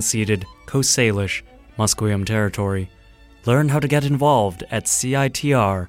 unceded Coast Salish, Musqueam Territory. Learn how to get involved at citr.ca.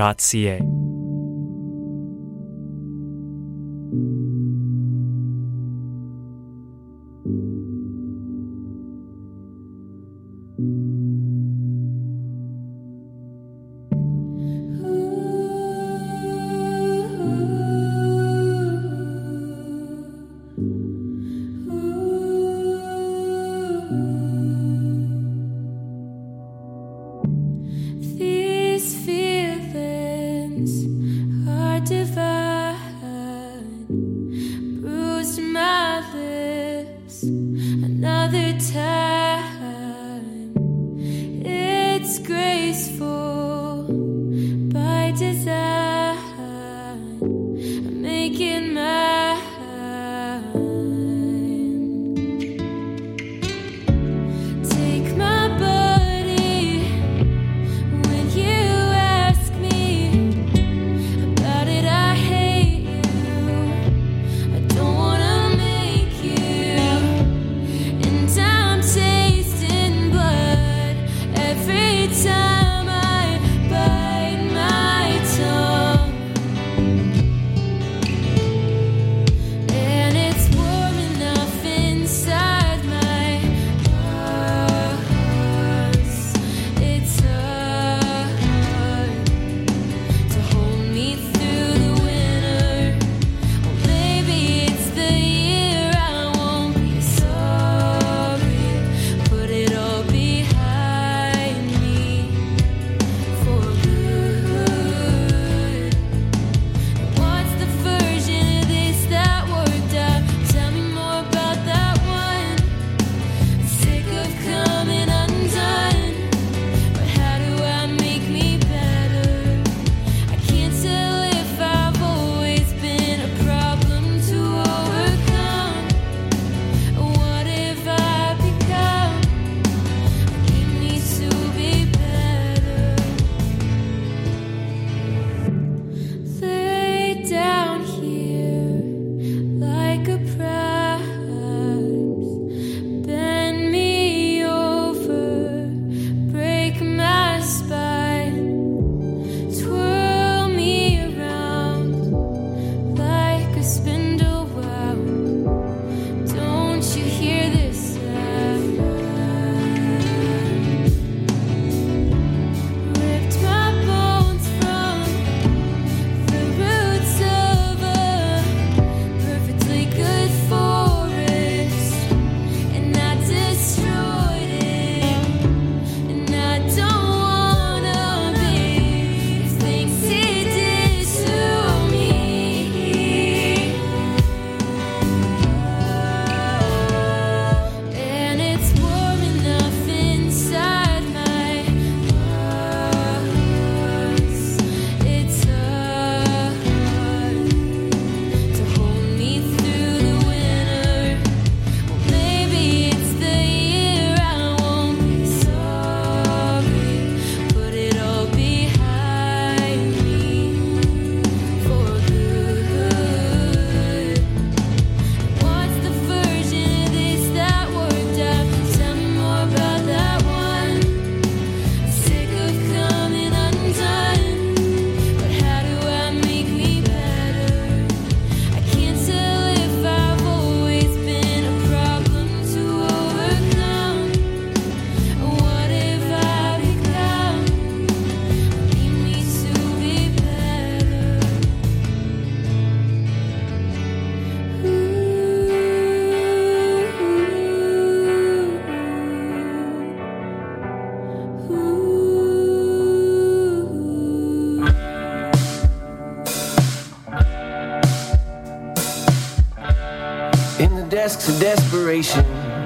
desks of desperation,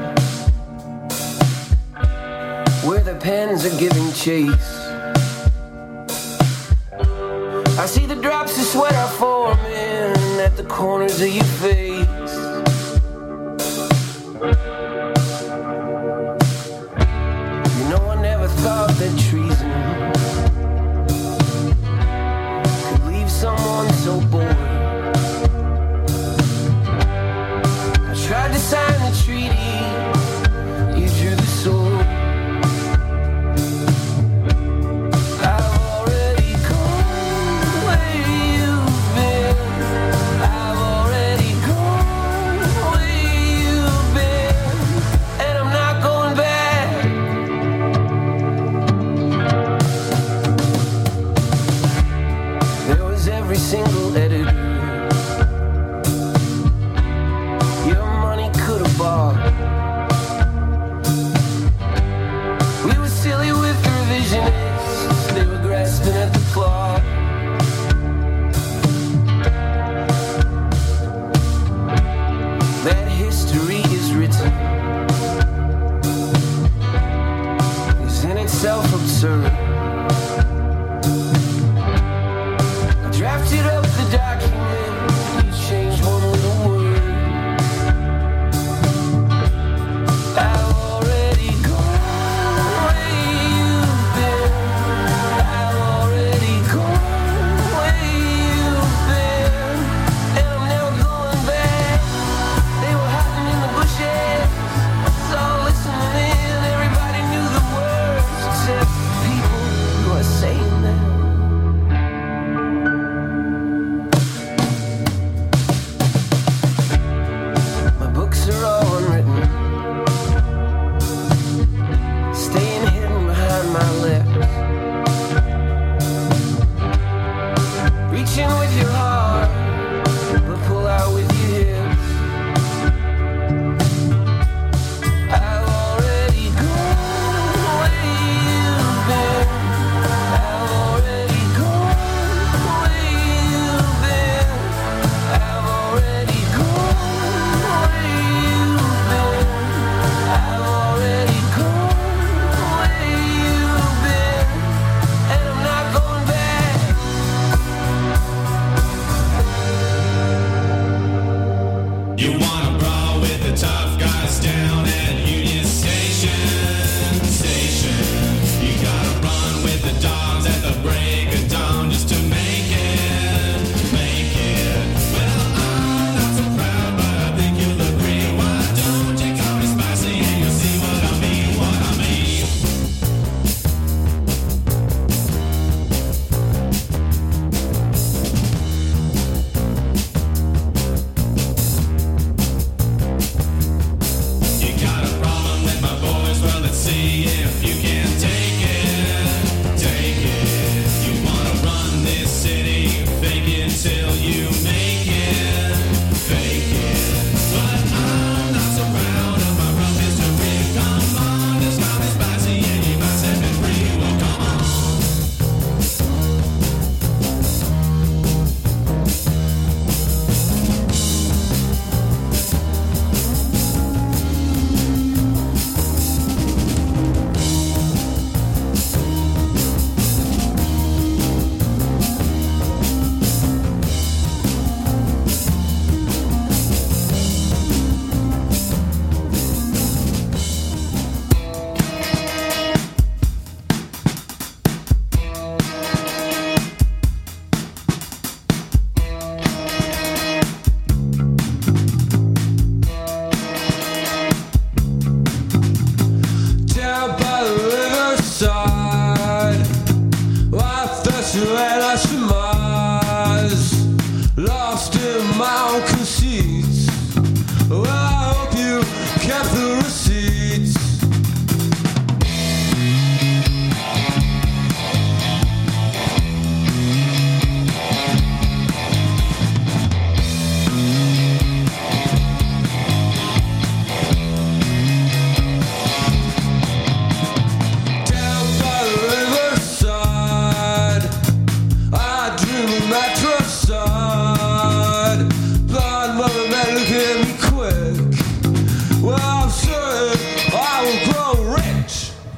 where the pens are giving chase. I see the drops of sweat are forming at the corners of your face. You know, I never thought that treason could leave someone so bored. I tried to sign the treaty, you absurd. I drafted up the document, you changed one little word. I've already gone where you've been. I've already gone where you've been. And I'm never going back. They were hiding in the bushes, I saw listening in. Everybody knew the words except people who are saying them. My books are all unwritten, staying hidden behind my lips. Reaching with your heart, but pull out with your hips. I've already gone where you've been. I've already gone where you've been. I've already gone where you've been. I've already gone where you've been. And I'm not going back. You wanna brawl with the tough guys down at Union Station. You gotta run with the dogs at the break of dawn just to make it. Well, I'm not so proud, but I think you'll agree. Why don't you call me spicy and you'll see what I mean, You got a problem with my boys? Well, let's see if you can take it. You wanna run this city, fake it till you make it. But I'm not so proud of my rough history. Come on, just call me spicy and you might set me free. Well, come on. Down by the riverside, life thirsty and I surmise, lost in my own conceits. Well, I hope you kept the receipts. Down by the riverside, I dream of matricide. Blind mother man, look at me quick. Well, I'm certain I will grow rich.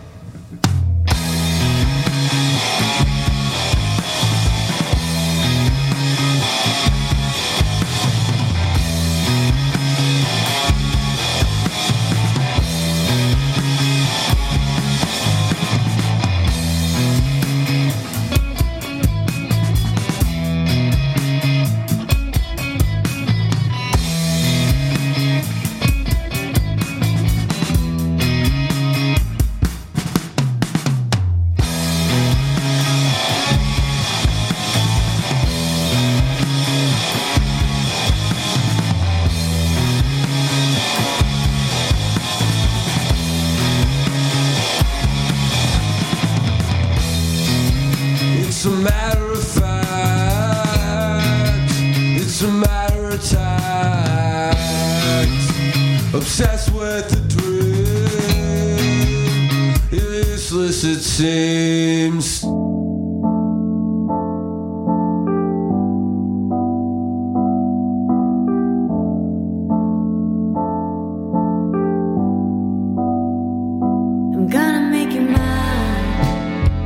It's a matter of fact. It's a matter of tact. Obsessed with the dream, useless it seems. I'm gonna make you mine.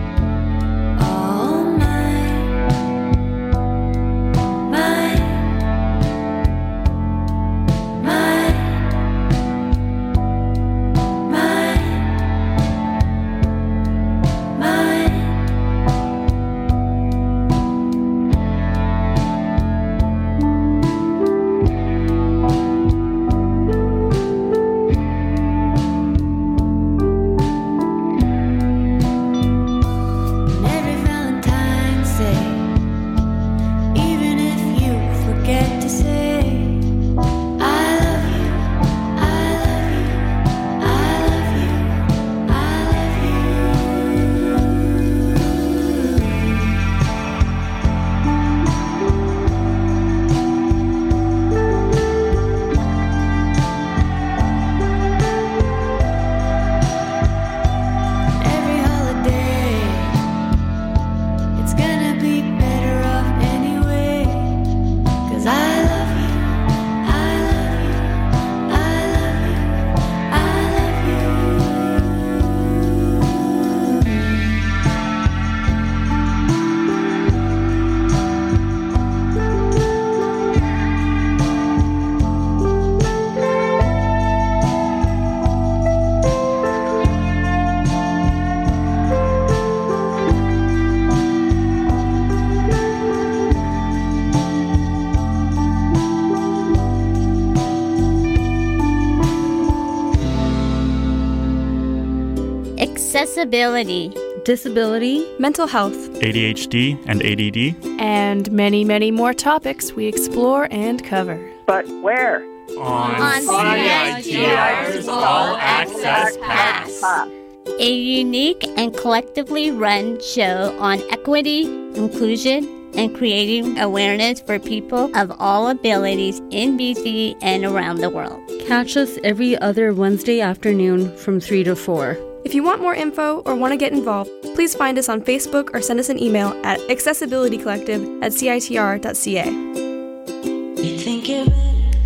accessibility, disability, mental health, ADHD and ADD, and many, many more topics we explore and cover. But where? On CITR's All Access Pass, a unique and collectively run show on equity, inclusion, and creating awareness for people of all abilities in BC and around the world. Catch us every other Wednesday afternoon from 3 to 4. If you want more info or want to get involved, please find us on Facebook or send us an email at accessibilitycollective@citr.ca. You think you're better.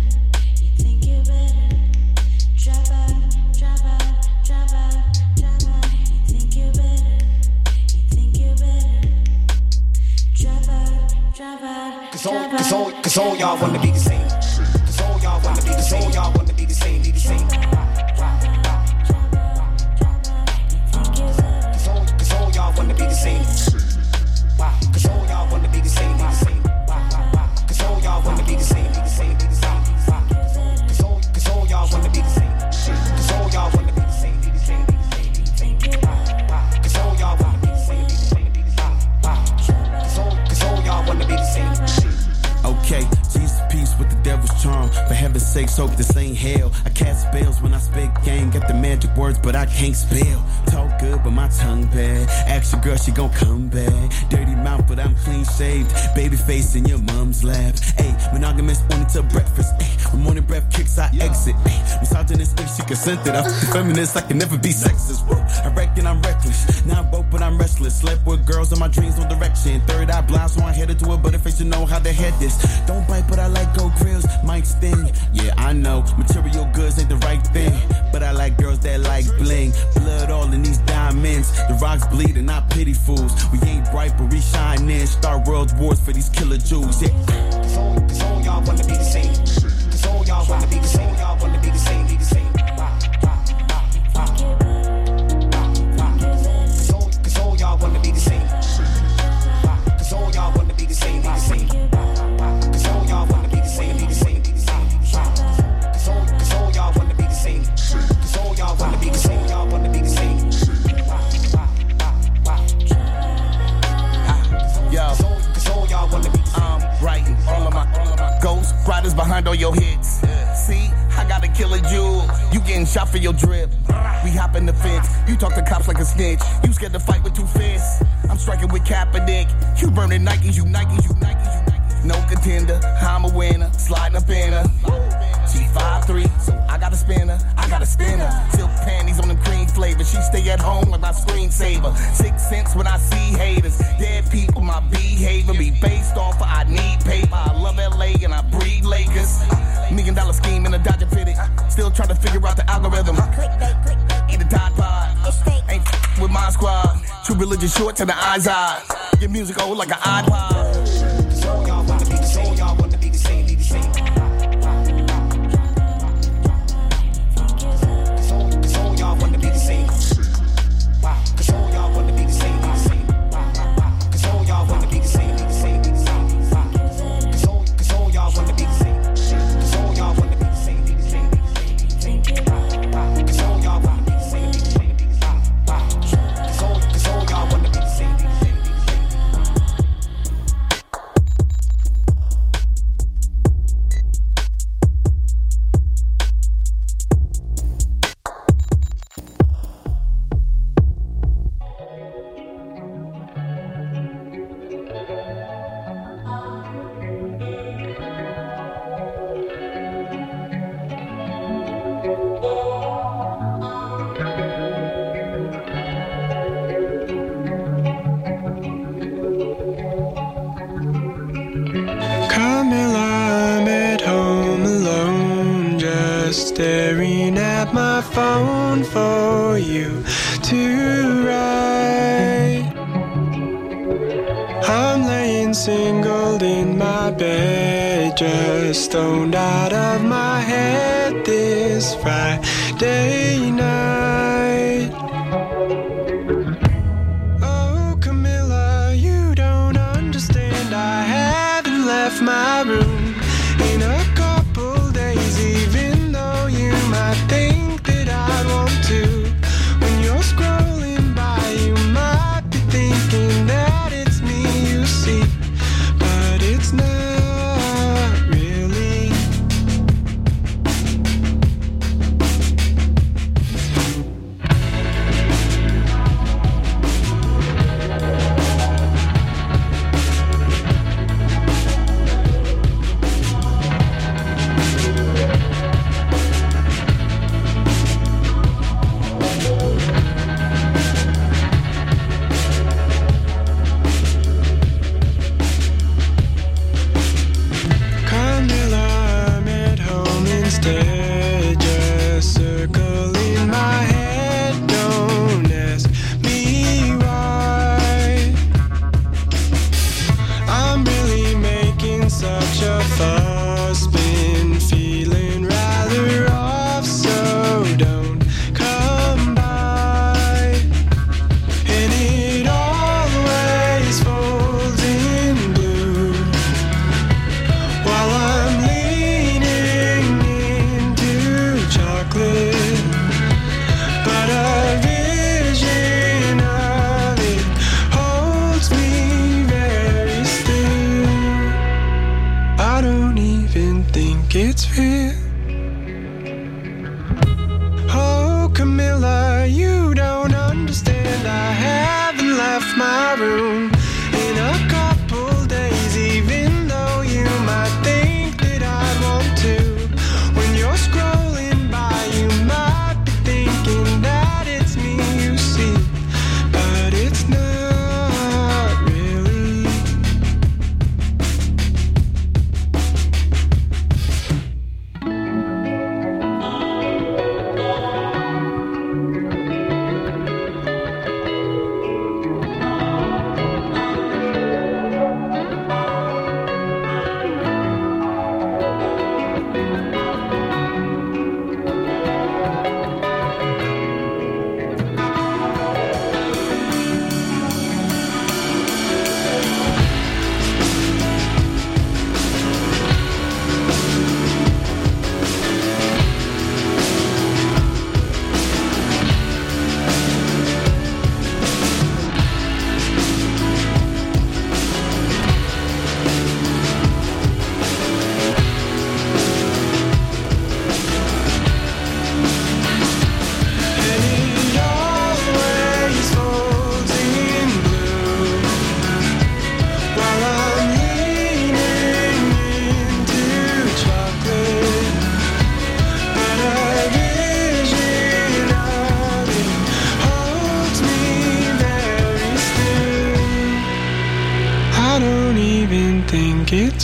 Cause all y'all wanna be the same. Cause all y'all wanna be the same. All y'all wanna be the same. Be the same. Cause all y'all wanna be the same. Cause all y'all wanna be the same. Be the same. Cause all y'all wanna be the same. Be the same. Be the same. Cause all y'all wanna be the same. Cause all y'all wanna be the same. Be the same. Cause all y'all wanna be the same. Be the same. Cause all y'all wanna be the same. Okay, Jesus peace with the devil's charm. For heaven's sakes, hope this ain't hell. I cast spells when I spit game. Got the magic words, but I can't spell. Talk good, but my tongue bad. Ask your girl, she gon' come back. Dirty mouth, but I'm clean shaved. Baby face in your mom's lap. Ayy, monogamous only till breakfast. Ayy, when morning breath kicks, I exit. Ayy, misogynist if she consented. I'm feminist, I can never be sexist. Whoa, I reckon I'm reckless. Now I'm broke, but I'm restless. Slept with girls in my dreams, no direction. Third eye blind, so I headed to a butterface to know how to head this. Don't bite, but I like gold grills, might sting. Yeah, I know, material goods ain't the right thing. But I like girls that like bling. Blood all in these diamonds. The rocks bleed and I pity fools. We ain't bright, but we shine in. Start world wars for these killer Jews, yeah. Cause all y'all wanna be the same. Cause all y'all wanna be the same. Y'all wanna be the same, be the same. Cause all y'all wanna be the same. Cause all y'all wanna be the same, be the same. Cause all y'all wanna be the same, be the same, be the same. Cause all y'all wanna be the same. Cause all y'all wanna be the same, y'all wanna be the same. Yo, Cause all y'all wanna be the same. I'm writing all of my ghost riders behind all your hits. See, I got a killer jewel. You getting shot for your drip. We hop in the fence. You talk to cops like a snitch. You scared to fight with 2 fists. I'm striking with Kaepernick. You burning Nikes, you Nikes, you Nikes, you Nikes. No contender, I'm a winner. Sliding up in her. She 5'3", so I gotta spin her. I gotta spin her. Silk panties on them cream flavors. She stay at home like my screensaver. 6 cents when I see haters. Dead people, my behavior be based off of I need paper. I love LA and I breed Lakers. $1 million scheme in a Dodger fitted. Still trying to figure out the algorithm. Eat a Tide Pod. Ain't with my squad. True religion short to the eyes eye. Your music old like an iPod. Cause all y'all wanna be the same. All y'all wanna be the same, be the same. Cause all y'all wanna be the same. Cause all y'all wanna be the same, be the same. Cause all y'all wanna be the same, be the same, be the same. Cause all y'all wanna be the same. Cause all y'all wanna be the same, be the same, be the same. Cause all y'all wanna be the same, be the same, be the same. Cause all y'all wanna be the same, be the same, be the same. Camilla, I'm at home alone, just staring at my phone for you to write. I'm laying singled in my bed, just stoned out of my head this Friday night. Oh, Camilla, you don't understand. I haven't left my room in a couple days, even though you might think that I want to. When you're scrolling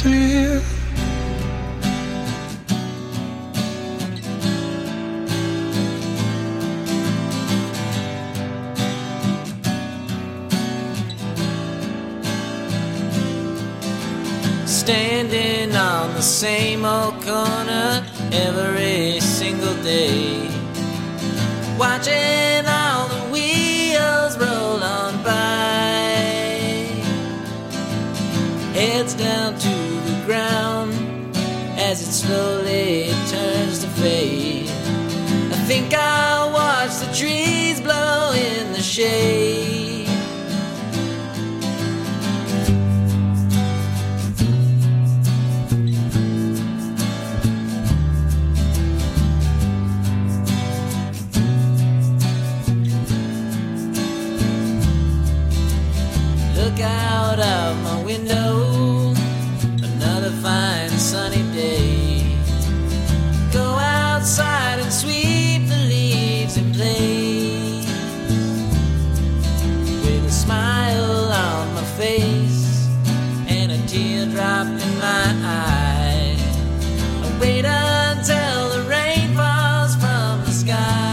to hear. Standing on the same old corner every single day, watching all the wheels roll on by, heads down to the ground as it slowly turns to fade. I think I'll watch the trees blow in the shade. Look out of my window, another fine sunny day. Go outside and sweep the leaves in place, with a smile on my face and a teardrop in my eye. I wait until the rain falls from the sky.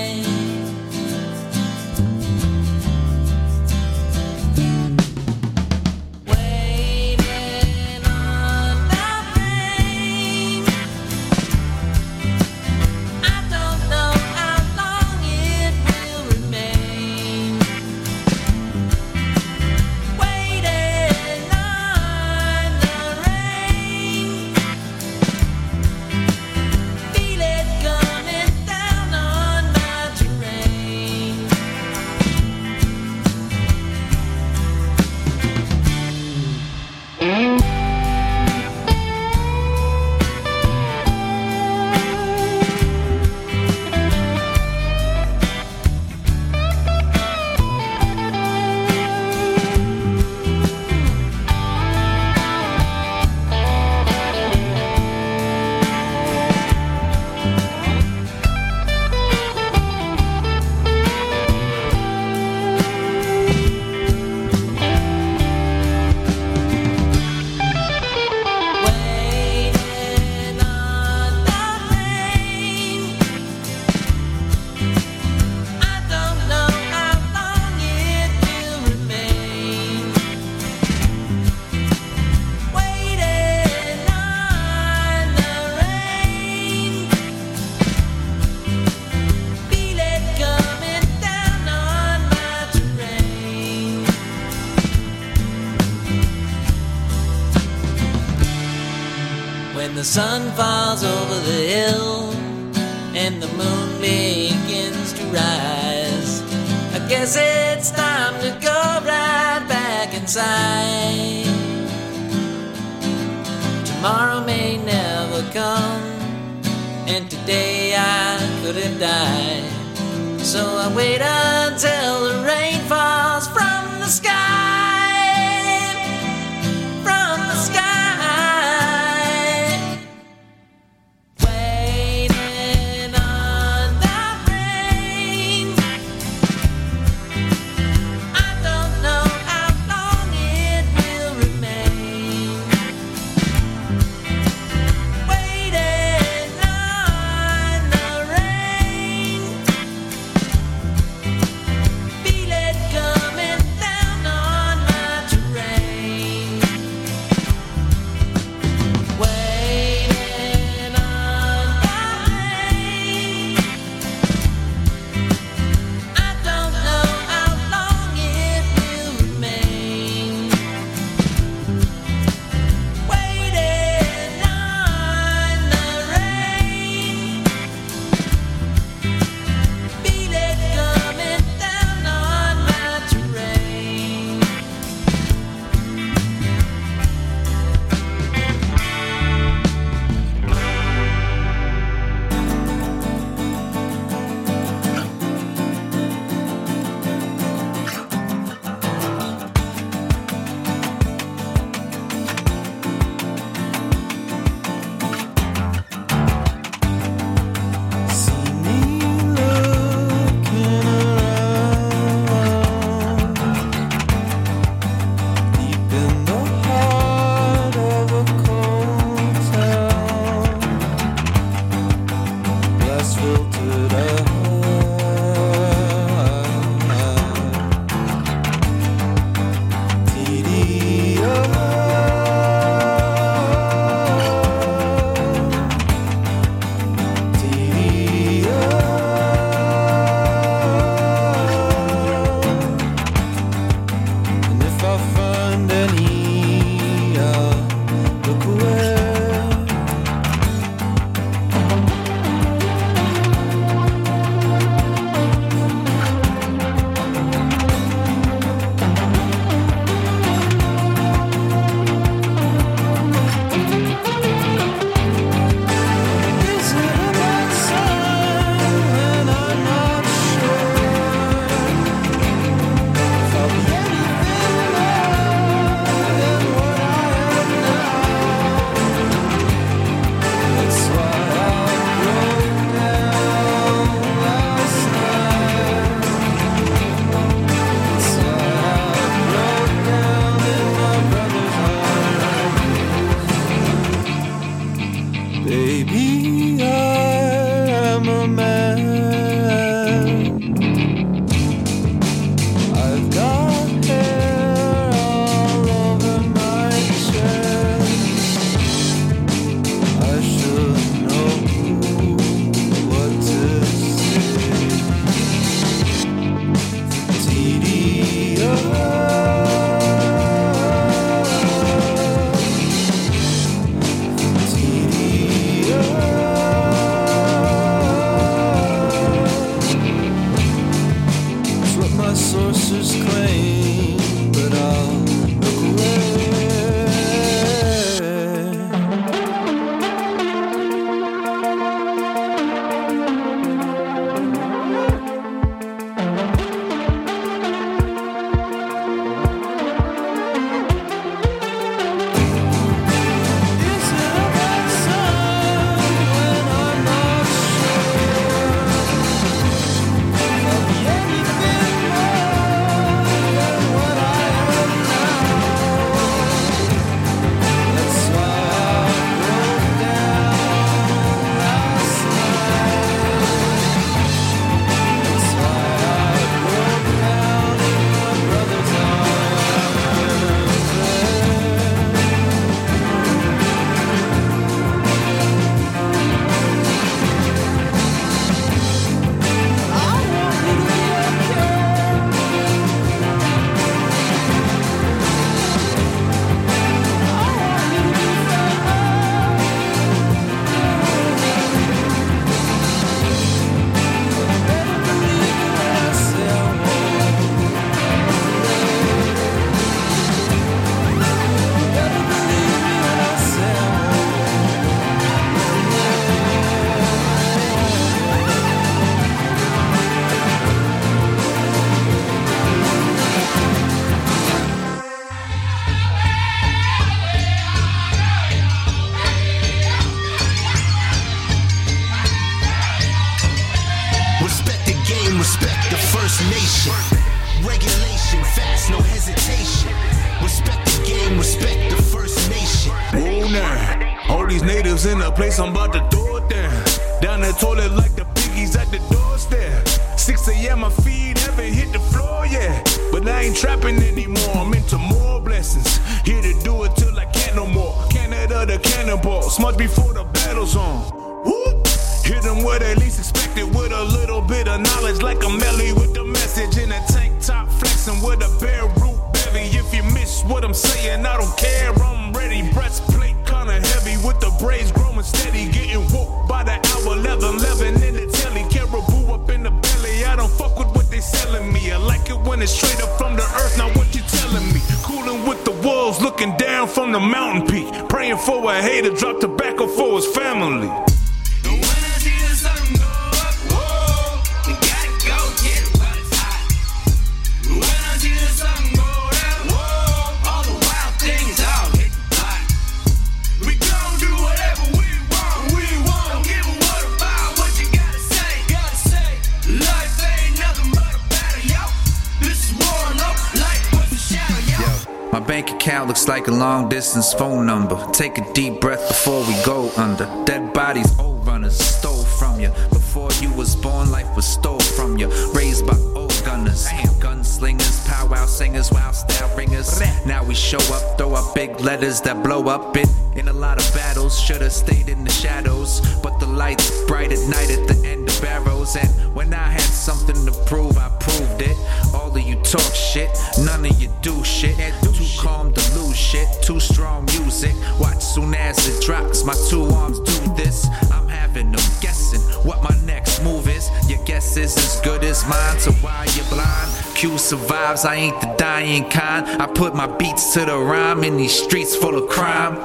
When the sun falls over the hill and the moon begins to rise, I guess it's time to go right back inside. Tomorrow may never come, and today I could have died. So I wait until the rain falls from the sky. Feel it come. sources claim, but I'll look away. Respect the game, respect the First Nation. Regulation, fast, no hesitation. Respect the game, respect the First Nation. Whoa now, all these natives in the place, I'm about to throw it down. Down the toilet like the piggies at the doorstep. 6 a.m. my feet haven't hit the floor yet. But I ain't trapping anymore, I'm into more blessings. Here to do it till I can't no more. Canada the cannonball, smudge before the battle's on. Whoop! Hit them where they least expected with a little bit of knowledge, like a Melly with the message in a tank top, flexing with a bare root bevy. If you miss what I'm saying, I don't care, I'm ready. Breastplate kinda heavy with the braids growing steady, getting woke by the hour, leather living in the telly. Caribou up in the belly, I don't fuck with what they selling me. I like it when it's straight up from the earth, not what you telling me. Cooling with the wolves, looking down from the mountain peak, praying for a hater, drop tobacco for his family. My bank account looks like a long distance phone number. Take a deep breath before we go under. Dead bodies, old runners, stole from you. Before you was born, life was stole from you. Raised by old gunners, gunslingers, powwow singers, wild style ringers. Now we show up, throw up big letters that blow up it. In a lot of battles, should've stayed in the shadows. But the light's bright at night at the end of barrows. And when I had something to prove, I proved it. All of you talk shit, none of you do shit. Too calm to lose shit, too strong music. Watch soon as it drops, my two arms do this. I'm having them guessing what my next move is. Your guess is as good as mine, so why you blind? Q survives, I ain't the dying kind. I put my beats to the rhyme in these streets full of crime.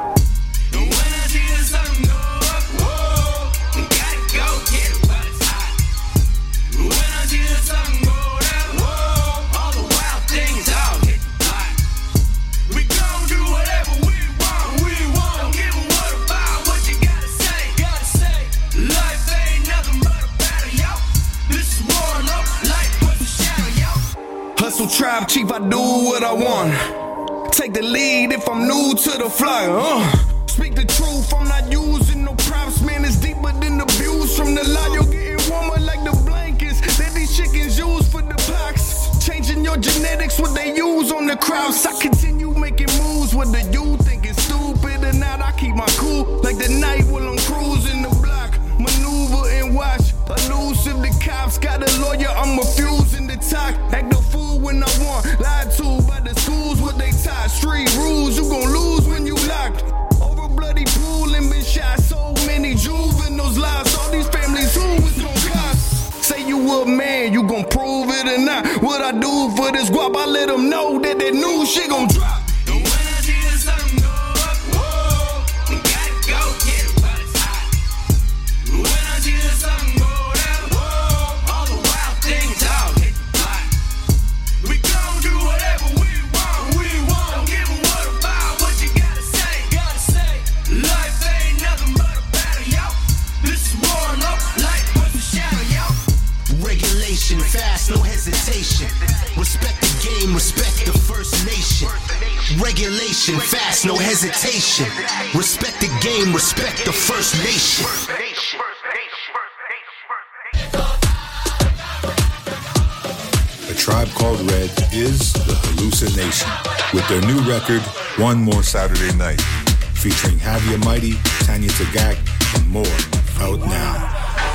Hustle tribe chief, I do what I want. Take the lead if I'm new to the flyer. Speak the truth, I'm not using no props. Man, it's deeper than the views from the lie. You're getting warmer like the blankets that these chickens use for the pox. Changing your genetics, what they use on the crowds. I continue making moves, whether you think it's stupid or not. I keep my cool like the night while I'm cruising the block. Maneuver and watch, elusive the cops. Got a lawyer, I'm refusing to talk. Act a fool when I want, lied to by the schools, what they taught. Street rules, you gon' lose when you locked. Over bloody pool and been shot. So many juveniles lost. All these families, who is gon' cost? Say you a man, you gon' prove it it or not. What I do for this guap, I let them know that that new shit gon' drop. And when I see the sun go up, whoa, we gotta go get it while it's hot. When I see the sun go down, whoa, all the wild things all hit the block. We gon' do whatever we want. Don't give a what about what you gotta say. Life ain't nothing but a battle, yo. This is war, no light with the shadow, yo. Regulation, fast, no hesitation. Respect the game, respect the First Nation. Regulation, fast, no hesitation. Respect the game, respect the First Nation. A Tribe Called Red is the hallucination with their new record, One More Saturday Night, featuring Javier Mighty, Tanya Tagak, and more, out now.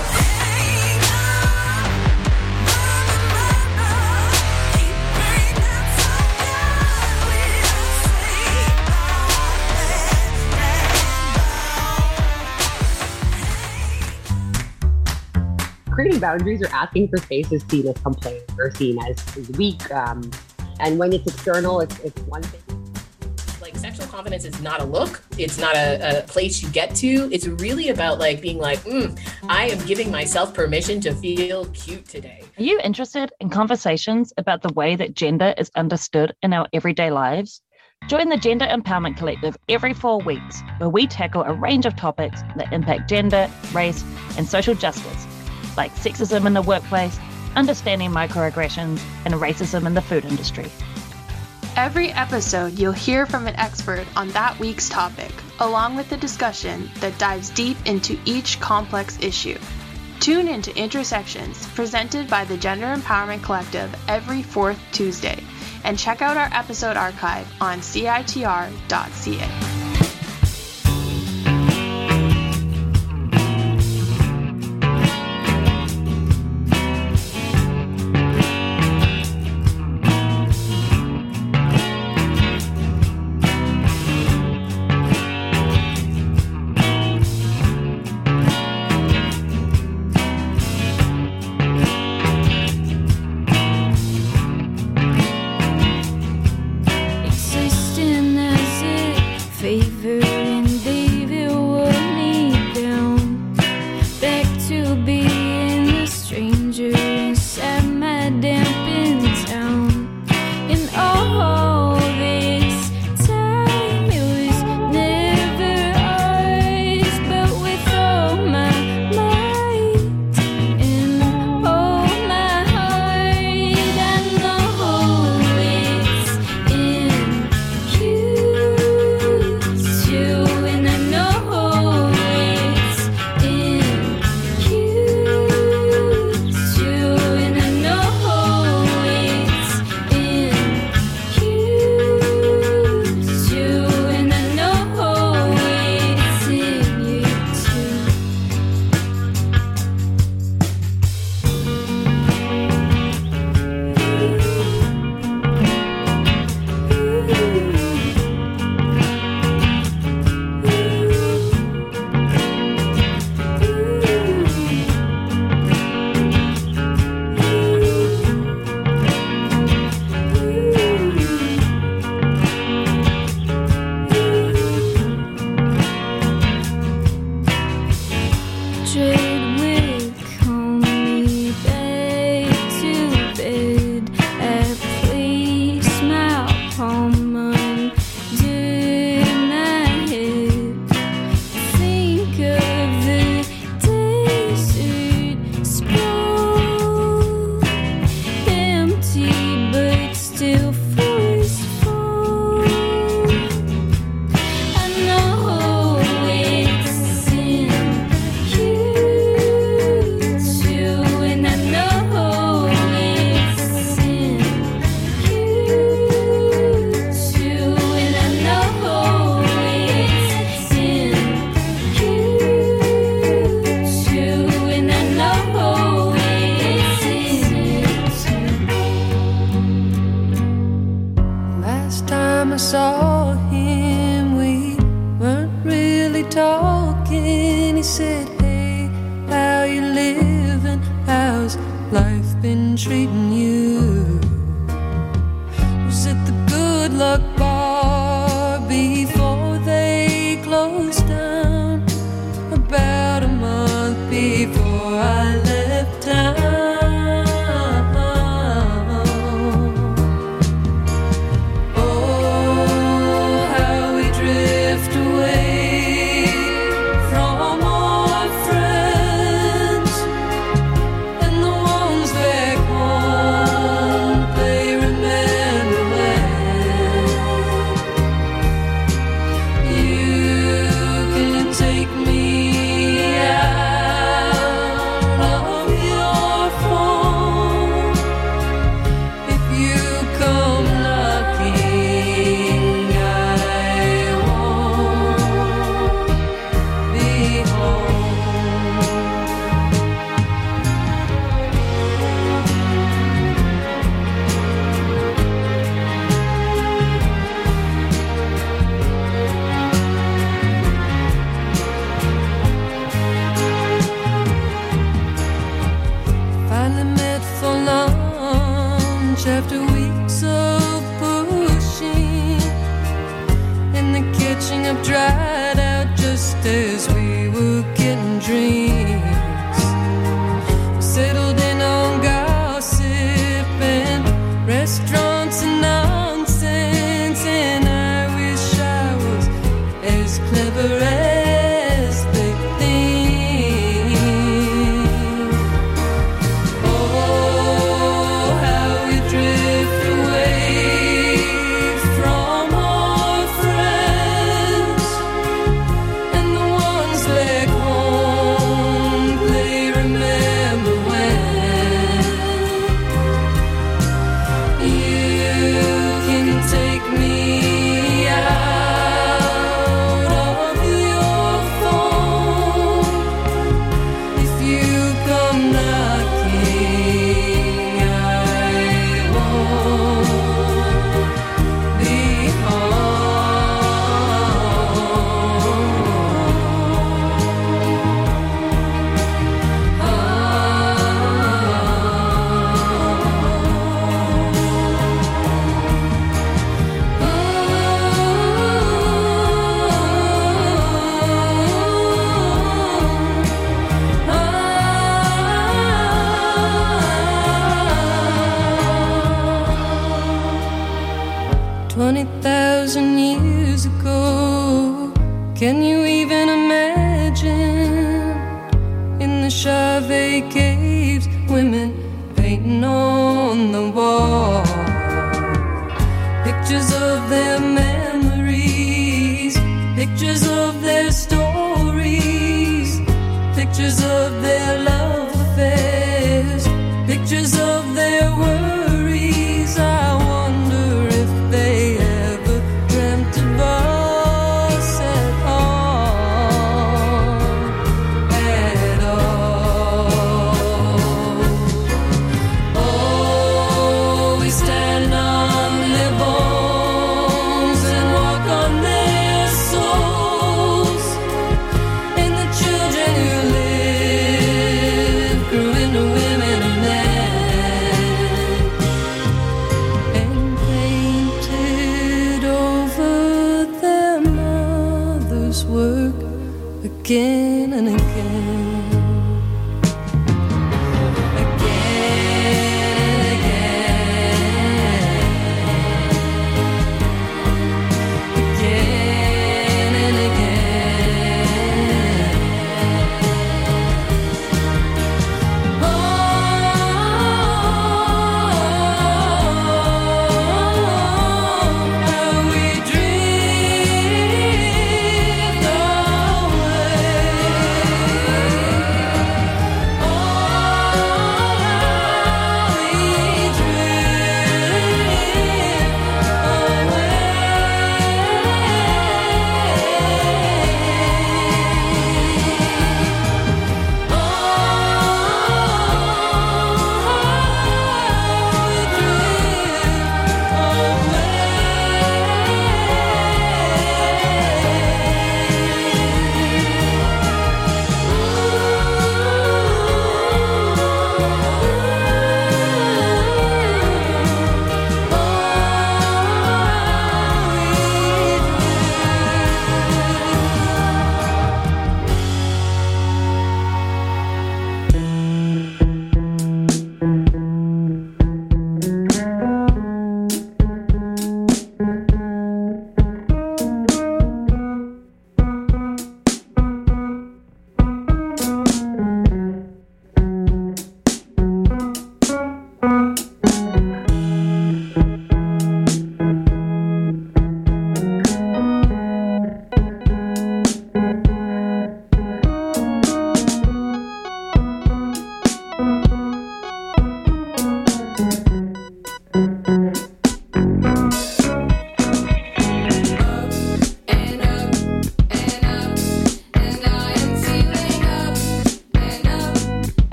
Creating boundaries or asking for space is seen as complaint or seen as weak. And when it's external, it's one thing. Like, sexual confidence is not a look. It's not a place you get to. It's really about like being like, I am giving myself permission to feel cute today. Are you interested in conversations about the way that gender is understood in our everyday lives? Join the Gender Empowerment Collective every 4 weeks, where we tackle a range of topics that impact gender, race, and social justice, like sexism in the workplace, understanding microaggressions, and racism in the food industry. Every episode, you'll hear from an expert on that week's topic, along with a discussion that dives deep into each complex issue. Tune into Intersections, presented by the Gender Empowerment Collective every 4th Tuesday, and check out our episode archive on CITR.ca. Existing as if favor and David would me down. Back to being a stranger inside my dampened town. And all this time it was never ours, but with all my might and all my heart, I know it's in you too, and I know it's in you too, and I know it's in you too, and I know it's in you too. Trade with, call me back to bed. At please smile, palm under my head. Think of the desert sprawl, empty but still forceful. I know it's in you too, and I know it's in you too, and I know it's in you too, and I know it's in you too. Last time I saw him, we weren't really talking. He said, "Hey, how you living? How's life been?" been treating you? Was it the Good Luck Bar before they closed down? About a month before I left town. Oh, how we drift away from our friends, and the ones back home, they remember when you can take me out of your phone. If you come knocking, I won't be home. Finally met for lunch after weeks of pushing, and the catching up dried out just as we were getting drinks. We settled in on gossip and restaurants and nonsense, and I wish I was as clever as they think. Oh, how we drift away from our friends, and the ones back home, they remember when you can take me out of your phone. If you come knocking, I won't be home. 20,000 years ago, can you even imagine? In the Chauvet caves, women painting on the wall, pictures of their memories, pictures of their stories, pictures of their love affairs, pictures of their worries. I wonder if they ever dreamt of us at all, at all. Oh, we stand on their bones and walk on their souls, and the children who live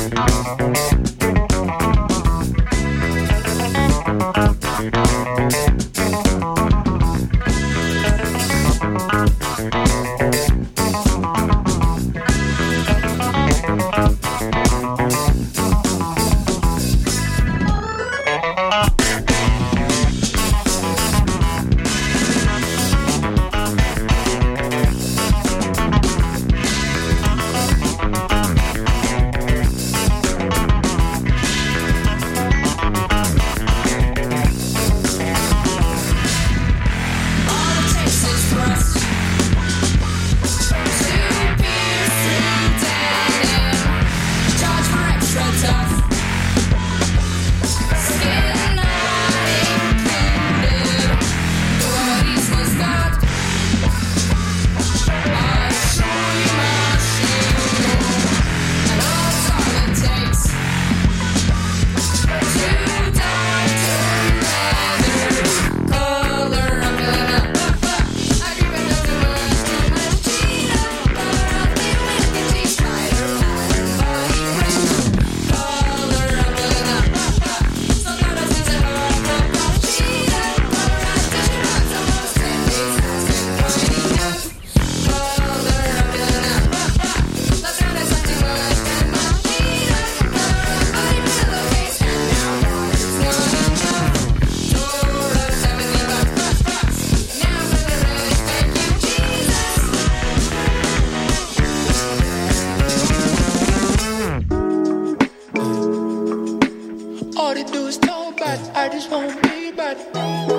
All they do is talk about it. I just won't be about it.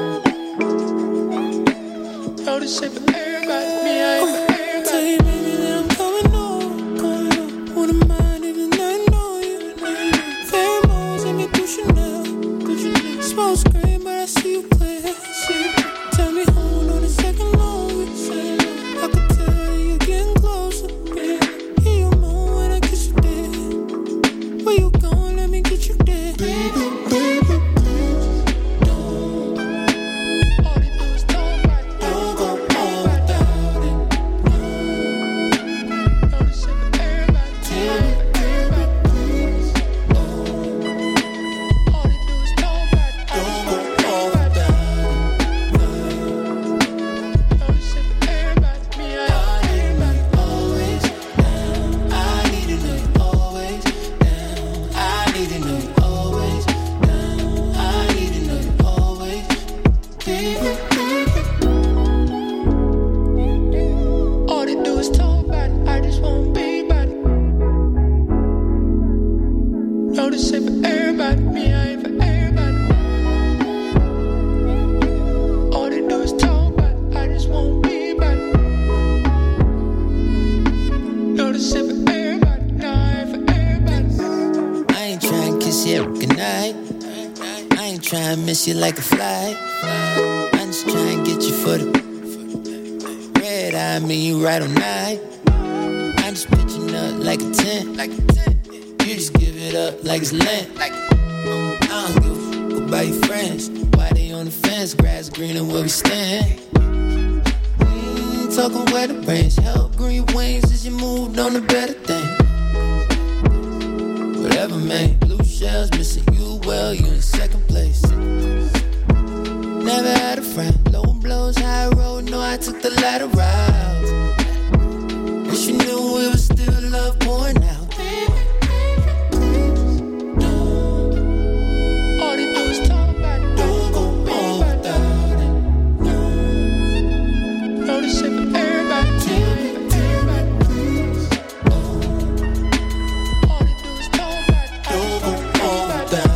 All they say for everybody, me, I ain't for everybody. Tell you, baby, that I'm coming on. Wouldn't mind even I know you. Pheromones in me, Chanel. Smoke screen, but I see you clear. Tell me hold on a second longer. I could tell you getting closer. Hear your moan when I kiss you dead. Where you going? Let me get you there. Baby, baby, please don't. All they do is talk about it. Don't go all without it. No, all this shit for everybody. Everybody, please don't. All they do is talk about it. Don't go all without it. All this shit for everybody. Me, I everybody. Always down. I need to know you always down. I need to know you always down. I need to know you always. Baby, baby. All they do is talk about it. I just won't be about it. No, this ain't for everybody. Me, I ain't for everybody. All they do is talk about it. I just won't be about it. No, this ain't for everybody. No, I ain't for everybody. I ain't trying to kiss you every night. I ain't trying to miss you like a flight. I'm just trying to get you for the red eye, mean you right on night. I'm just pitching up like a 10. You just give it up like it's Lent. I don't give a fuck about your friends. Why they on the fence? Grass greener where we stand. Talking where the brains help grow your wings as you moved on to better things. Whatever, man. Blue shells missing you well, you in second place. Never had a friend. Low blows, high road. No, I took the lighter route. Wish you knew it was still love pouring out. All they do is talk about it. Don't go all without it. No, this shit for everybody. Everybody, please don't. All they do is talk about it. Don't go all without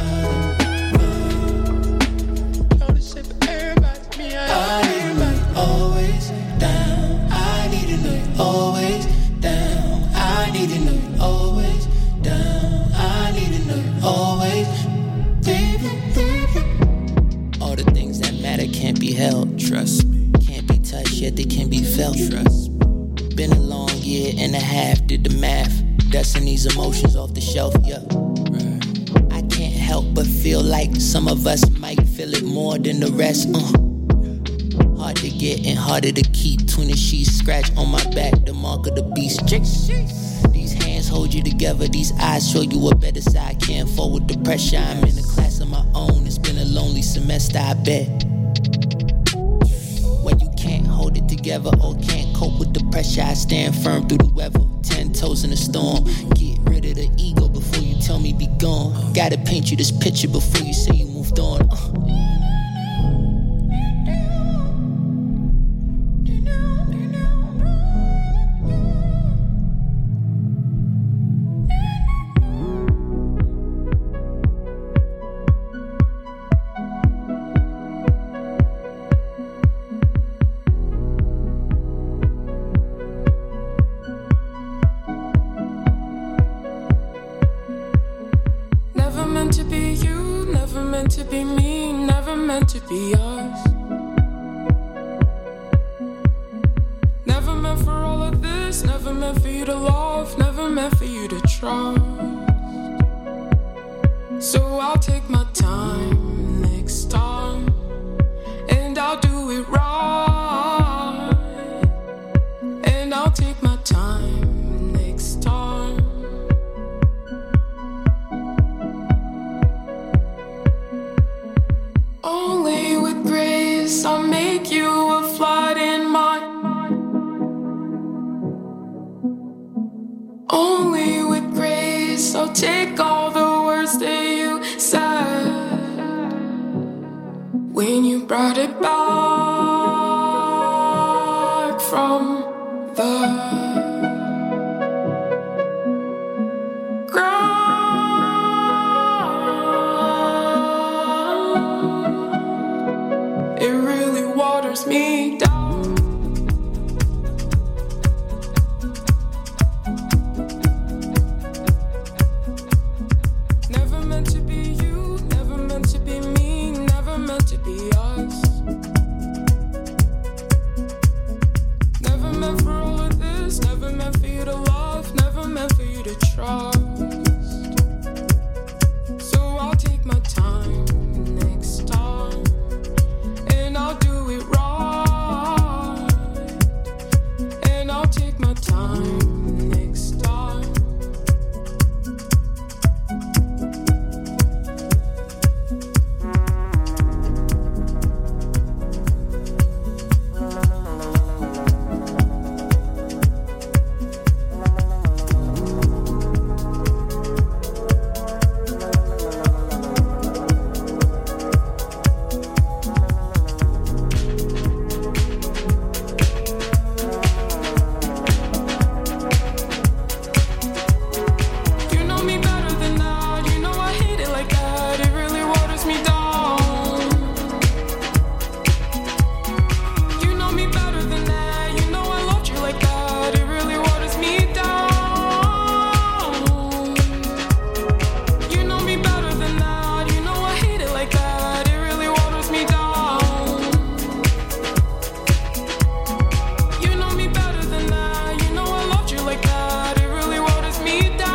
it. No, this shit for everybody. Me, I ain't for everybody. Always down. I need to know you always down. I need to know you always down. I need to know you always, baby, baby. All the things that matter can't be held. Trust me. Can't be touched yet they can be felt. Trust me. Been a long year and a half. Did the math. Dusting these emotions off the shelf. Yeah. I can't help but feel like some of us might feel it more than the rest. Hard to get and harder to keep. Between the sheets, scratch on my back, the mark of the beast. These hands hands hold you together. These eyes show you a better side. Can't fall with the pressure. I'm in a class of my own. It's been a lonely semester, I bet. When you can't hold it together or can't cope with the pressure, I stand firm through the weather. 10 toes in the storm. Get rid of the ego before you tell me be gone. Gotta paint you this picture before you say you moved on. Never meant to be you, never meant to be me, never meant to be us. Never meant for all of this, never meant for you to love, never meant for you to trust. So I'll take my time next time, and I'll do it right. And I'll take my time next time. Only with grace I'll make you a flood in mine. Only with grace I'll take all the words that you said when you brought it back from the ground. It really waters me down. Never meant to be you, never meant to be me, never meant to be us. Never meant for all of this, never meant for you to love, never meant for you to trust. So I'll take my time next time, and I'll do it right. And I'll take my time next time. You know me better than that. You know I hate it like that. It really waters me down. You know me better than that. You know I loved you like that. It really waters me down. You know me better than that. You know I hate it like that. It really waters me down. You know me better than that. You know I loved you like that. It really waters me down.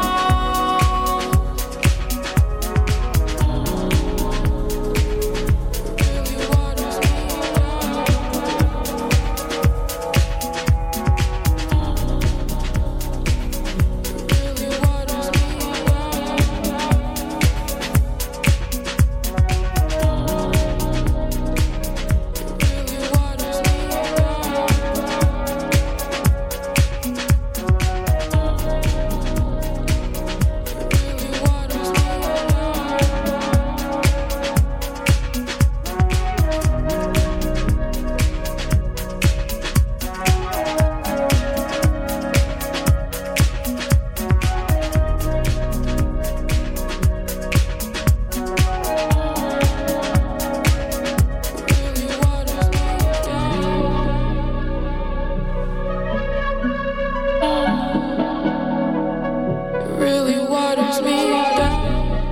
Really waters me down.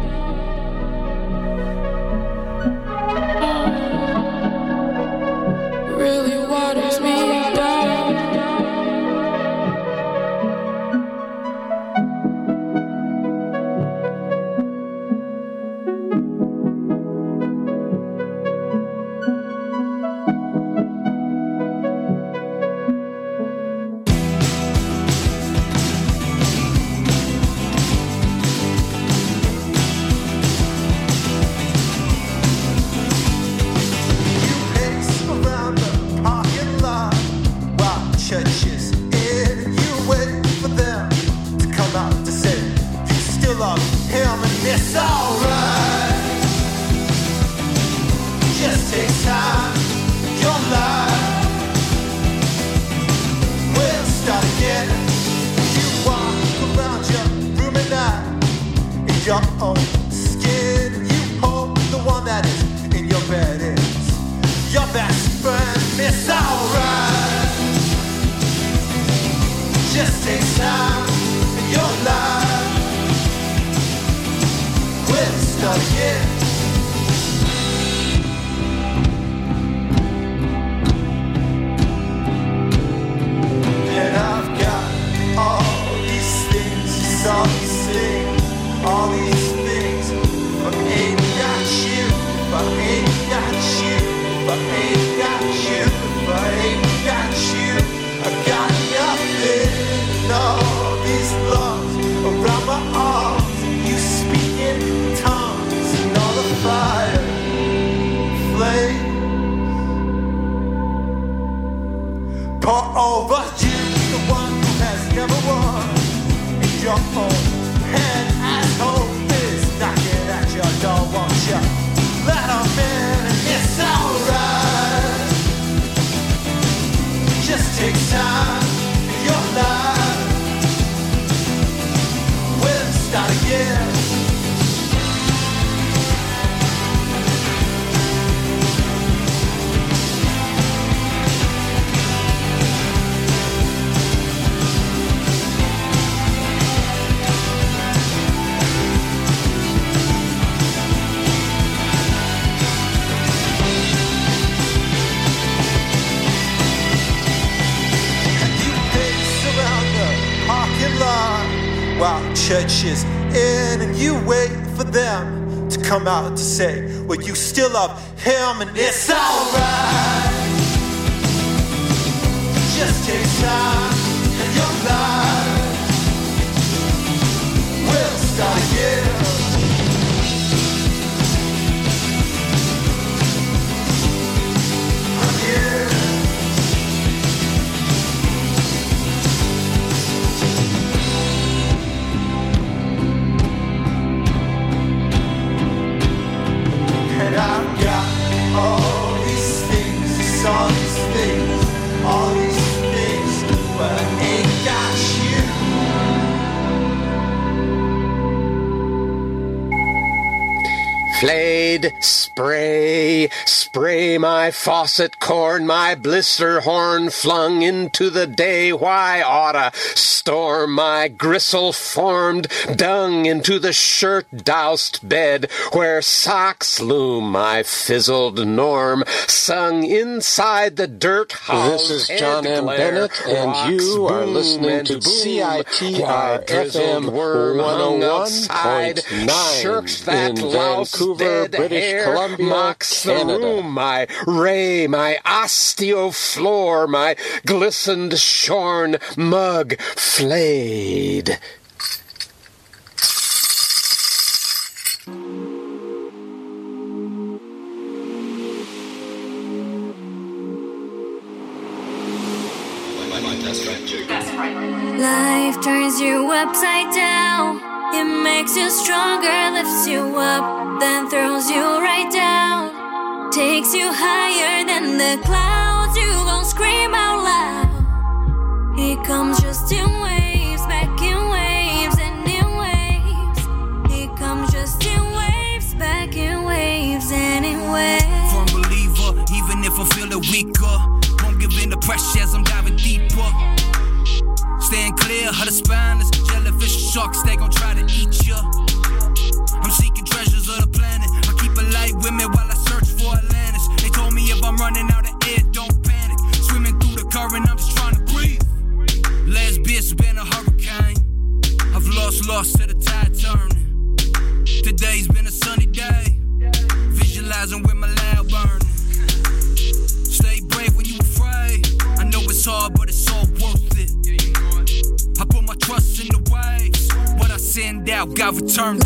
Really waters me down. still love him and it's alright. Just take time, your life will start again. You walk around your room at night in your own skin, and you hope the one that is in your bed is your best friend. It's alright. Just take time in your life. We'll start again. And I've got all these things, all these things, all these things. But ain't got you, but ain't got you, but ain't got you, but ain't got you. I got nothing. All these lungs around my arms, and you speak in tongues, and all the fire flames pour over you, the one who has never won. In your own head, as hope is knocking at your door, won't you let 'em in? And it's alright. Just take time in your life. Start again. You pace around the parking lot while church is in, and you wait for them to come out to say, well, you still love him, and it's alright. Just take time in your life. We'll start again. Again. And I've got all these things, all these things, all these things, but I ain't got you. Flayed, spray my faucet corn, my blister horn flung into the day. Why oughta storm my gristle formed dung into the shirt doused bed, where socks loom my fizzled norm, sung inside the dirt house. This is John M. Bennett, and you are listening to CITR FM 101.9 shirks that in louse Vancouver, dead British hair, Columbia, mocks the Canada. room, my ray, my osteofloor, my glistened shorn mug flayed. Life turns you upside down. It makes you stronger, lifts you up, then throws you right down. Takes you higher than the clouds. You gon' scream out loud. He comes just in waves, back in waves and in waves. He comes just in waves, back in waves and in waves. Firm believer, even if I feel it weaker, won't give in to pressure as I'm diving deeper. Staying clear of the spineless jellyfish and sharks, they gon' try to eat ya. I'm seeking treasures of the planet. I keep a light with me while I search for Atlantis. They told me if I'm running out of air, don't panic. Swimming through the current, I'm just trying to breathe. Last bit's been a hurricane. I've lost to the tide turning. Today's been a sunny day. Visualizing with my loud burning. Stay brave when you afraid. I know it's hard, but it's all worth it. I put my trust in the waves. What I send out, God returns.